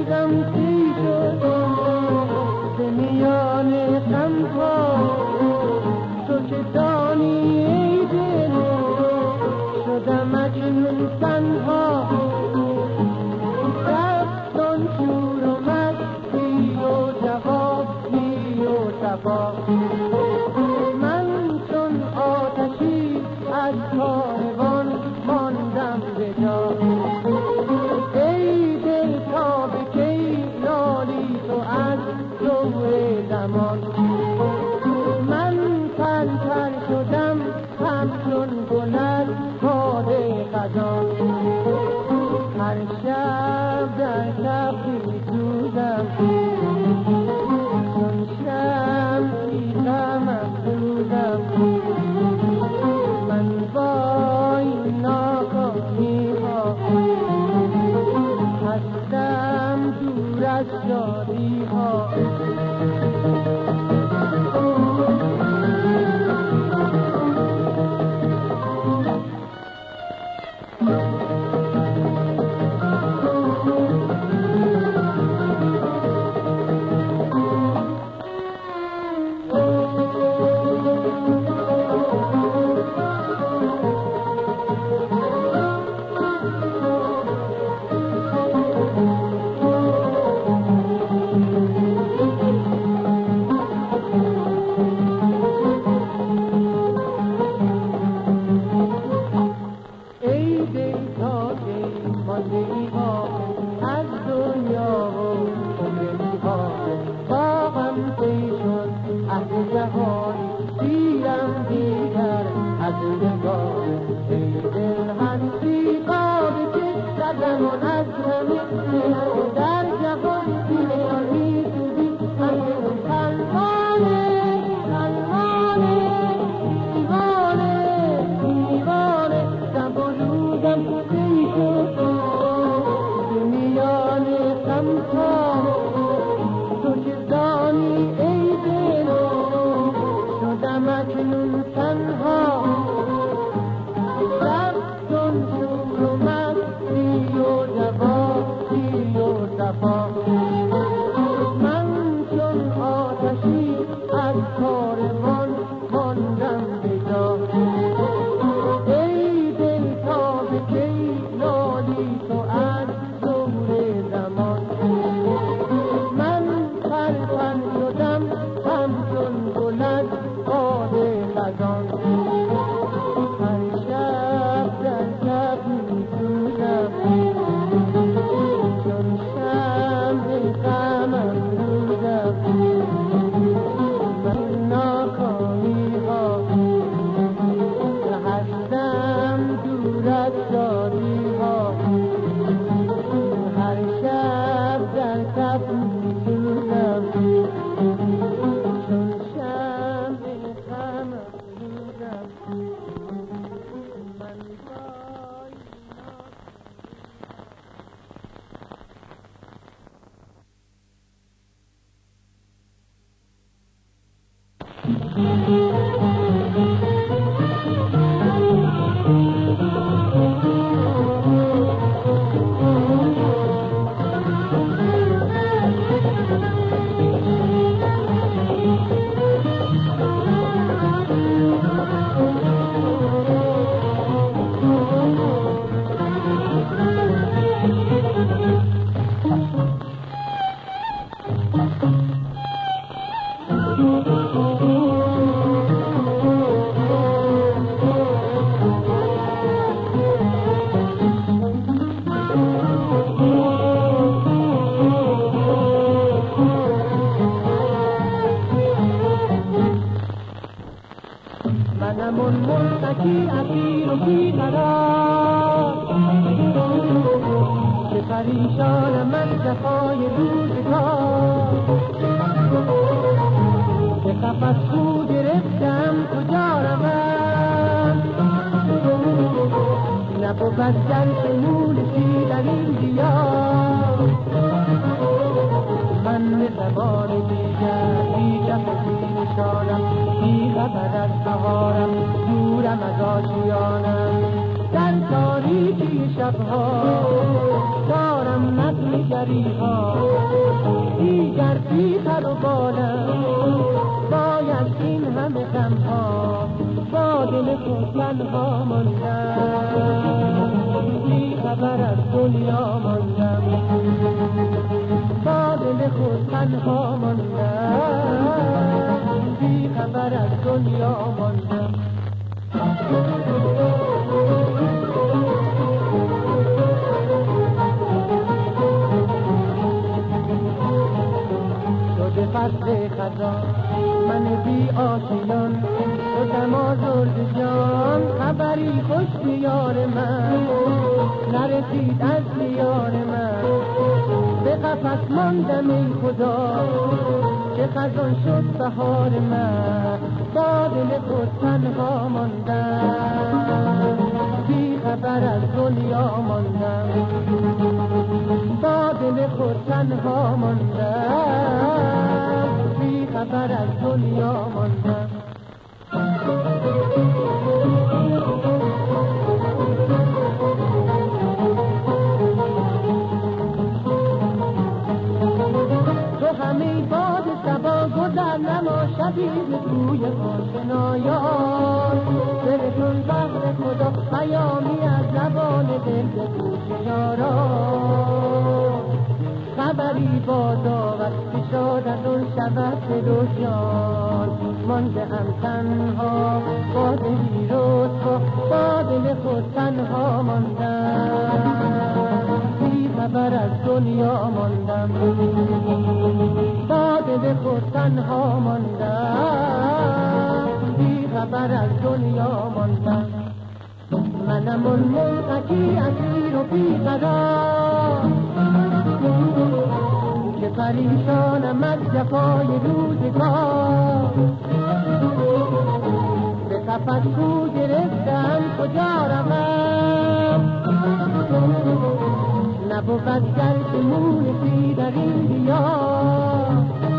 بودم سی شد به میان غمها، تو که دانی ای دل شدم اکنون تنها. رفتن شور و مستی و جوابی و صفا، من چون آتشی از کاروان ماندم به جا. ای دل تا به کی نالی تو از دور زمان، من تن تن شدم همچون گل از باد خزان. هر شب در شب می‌سوزم چون شمعی غم افروزم، من با این ناکامی‌ها هستم دور از شادی‌ها. منم اون ملتکی اسیر و بیقرار که پریشانم از جفای روزگار، که قفس خو گرفتم کجا روم، نبود در شمولشی در این دیار. من به زبان دیگر بی کف بی نشانم، بی خبر از بهارم، دورم از آشیانم. در تاریکی شبها دارم نگری ها دیگر بی پر و بالم باید این همه غم ها با دل خود تنها ماندم بی خبر از دنیا ماندم با دل خود تنها ماندم بی خبر از دنیا ماندم شده فصل خزان من بی آشیان شدم آزرد جان خبری خوش بیار من نرسید از دیار من به قفس ماندم ای خدا که خزان شد بهار من با دل خود تنها ماندم بی خبر از دنیا ماندم با دل خود تنها ماندم بی خبر از دنیا ماندم تو همه باد صبا گذر نما شبی به کوی آشنایان دلتون بحر خدا پیامی از زبان دل به گوش یاران خبری بادا وقتی شاد از اون شود دل و جان مانده هم تنها با دلی رسوا با دل خود تنها ماندم بی خبر از دنیا ماندم با دل خود تنها ماندم بی خبر از دنیا ماندم منم اون منقطی اسیر و بی قرار که پریشانم از جفای روزگار به قفس رو گرفتم کجا روم نبود گرد مونسی در این دیار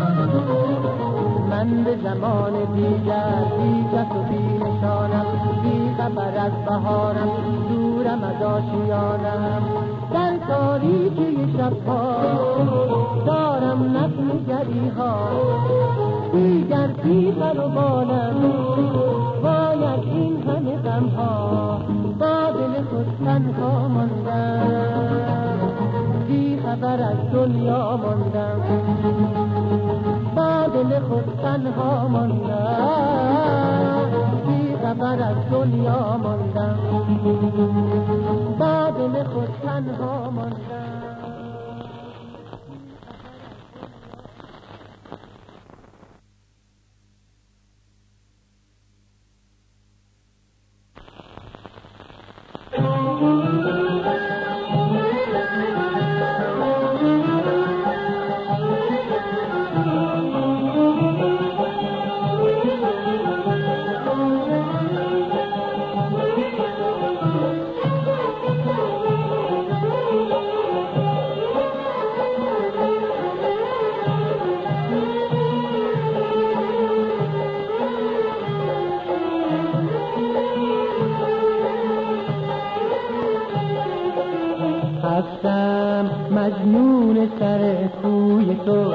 من به زمان دیگر بی کس و بی نشانم بی خبر از بهارم دورم از آشیانم در تاریکی شبها دارم نفنگری ها دیگر بی پر و بالم باید این همه غم ها با دل خود تنها ماندم بی خبر از دنیا ماندم با دل خود تنها ماندم بی خبر از دنیا ماندم با دل خود تنها ماندم هستم مجنون سر کوی تو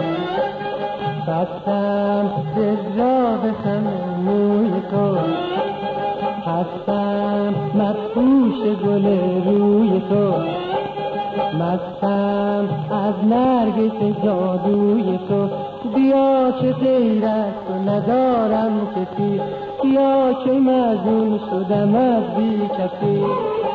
بستم دل را به خم موی تو هستم مفروش گل روی تو مستم از نرگس جادوی تو بیا که غیر از تو ندارم کسی بیا که مجنون شدم از بی کسی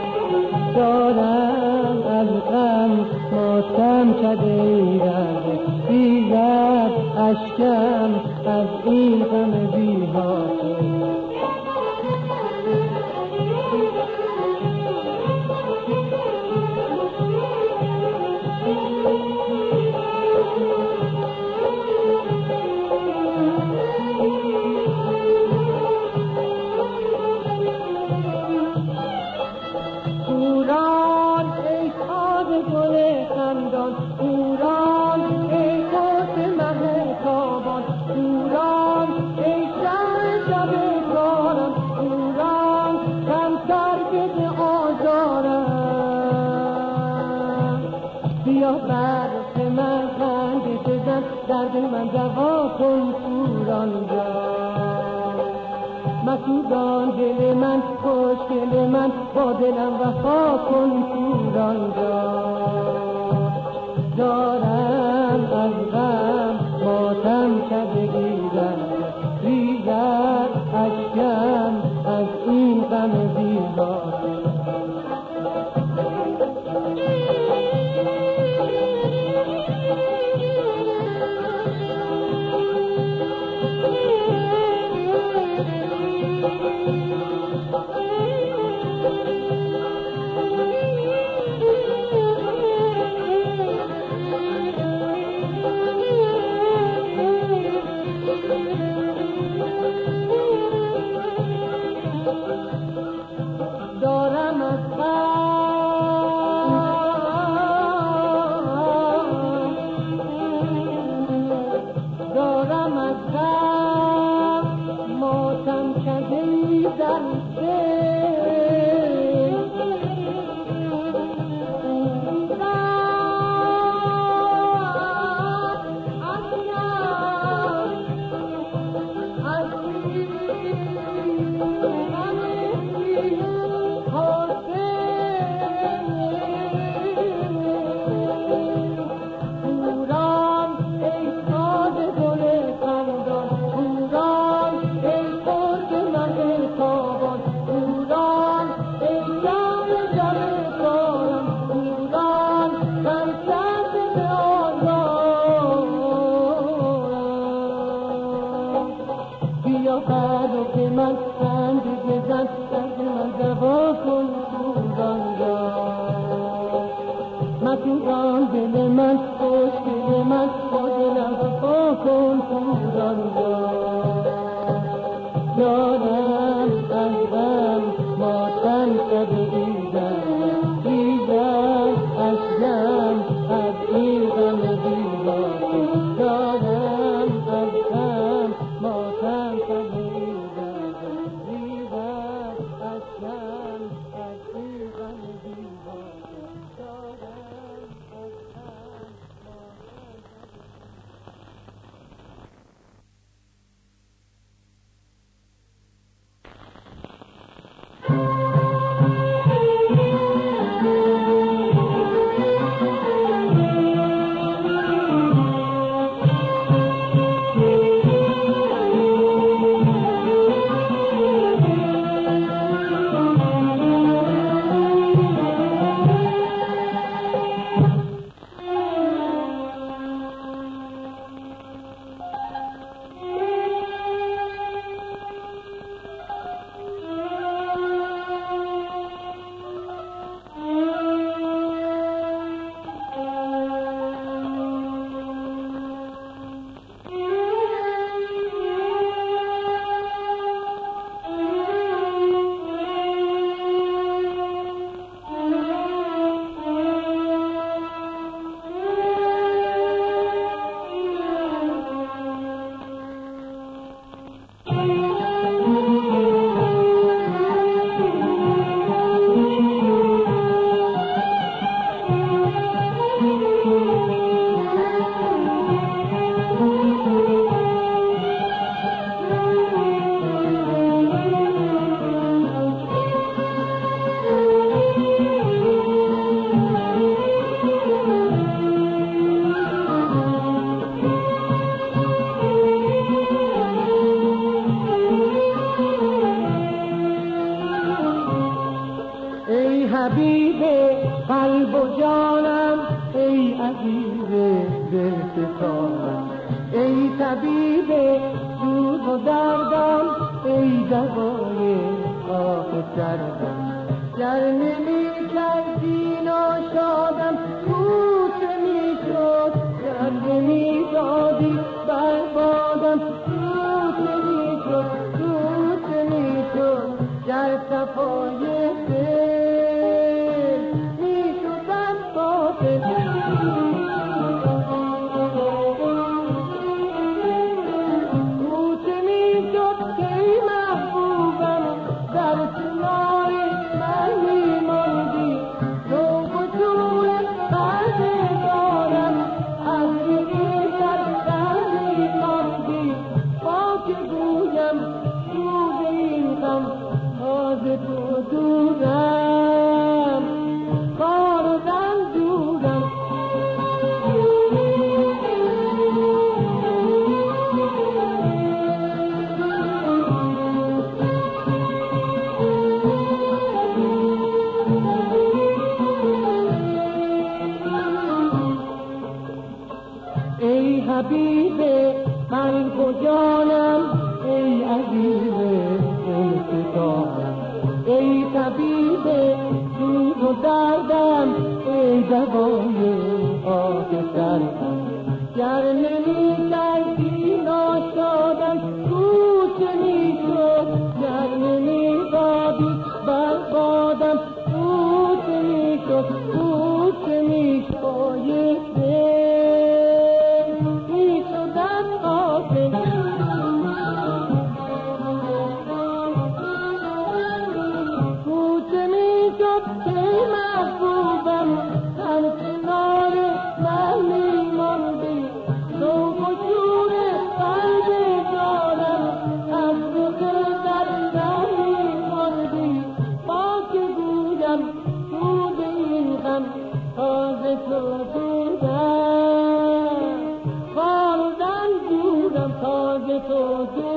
دارم از غم ماتم کده رنگ ریزد اشکم از این غم بی حاصل من درد من دوا کن توران جان مسودان دل من خوشگل من با دلم وفا کن توران جان دارم از غم ماتم شده ریزد اشکم از این غم بی‌بار حبیب قلب و جانم ای عزیز دل ستانم ای طبیب سوز و دردم ای دوای آه دردم گر نمی کردی ناشادم کوچه می شد گر نمی دادی بربادم کوچه می شد گر صفای حبیب قلب و جانم، ای عزیز انتظارم، ای طبیب دود و دردم، ای دوای آه سردم. گر نمی کردی ناشادم کوچه می شد، گر نمی دادی بربادم کوچه می شد، کوچه می شد. می شدم آسه کوچه می شد که محبوبم در کنار من می ماندی، ذوق و شور قلب جانم از رخ در می ماندی. با که گویم سود این غم تازه تو دودم، خواردن جودم تازه تو دودم.